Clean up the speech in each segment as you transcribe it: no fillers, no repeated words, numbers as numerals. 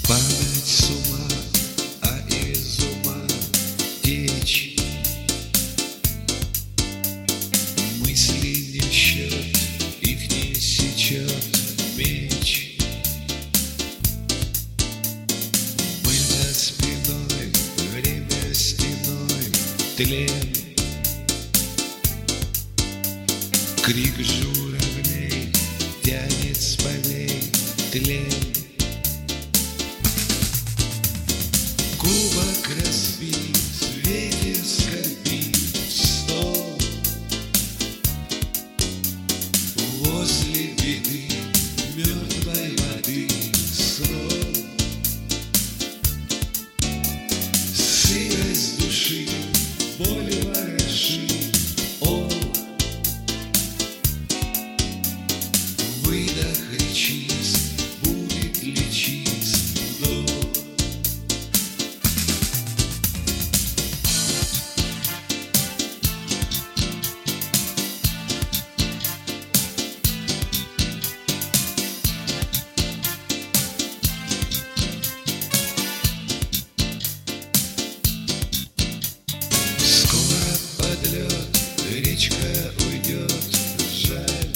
Падать с ума, а из ума течь. Мысли не в счет, их не сечет меч. Мы за спиной, время стеной, тлен. Крик журавлей тянет с полей тлен. Кубок разбит, ветер скорбит в стол. Возле беды мертвой воды срок. Сырость души, боль ворошит ох. Выдох речист, будет лечист вдох. Речка уйдет, жаль.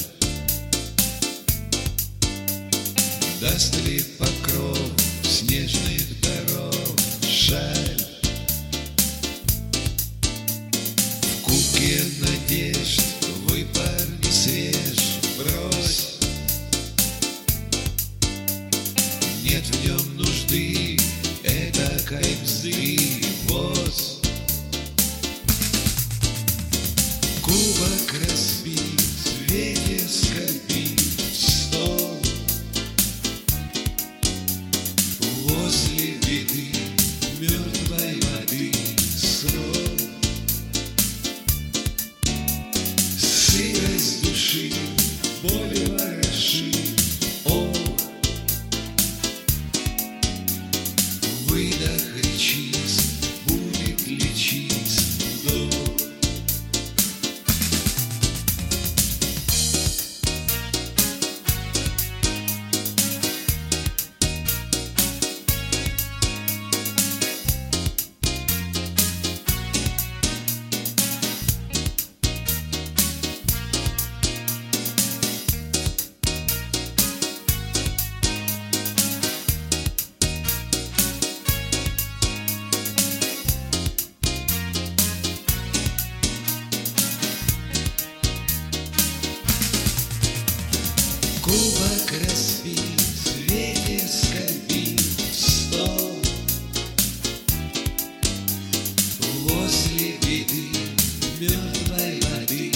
Даст ли покров снежных дорог, жаль. В кубке надежд выпар не свеж, брось. Нет в нем нужды, этакой мзды воз. Кубок разбит, ветер скорбит в стол. Возле беды мертвой воды срок. Сырость души, боль ворошит ох. Выдох речист, будет лечист вдох. Кубок разбит, ветер скорбит в стол. Возле беды мертвой воды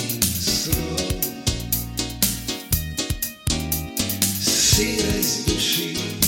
срок. Сырость души,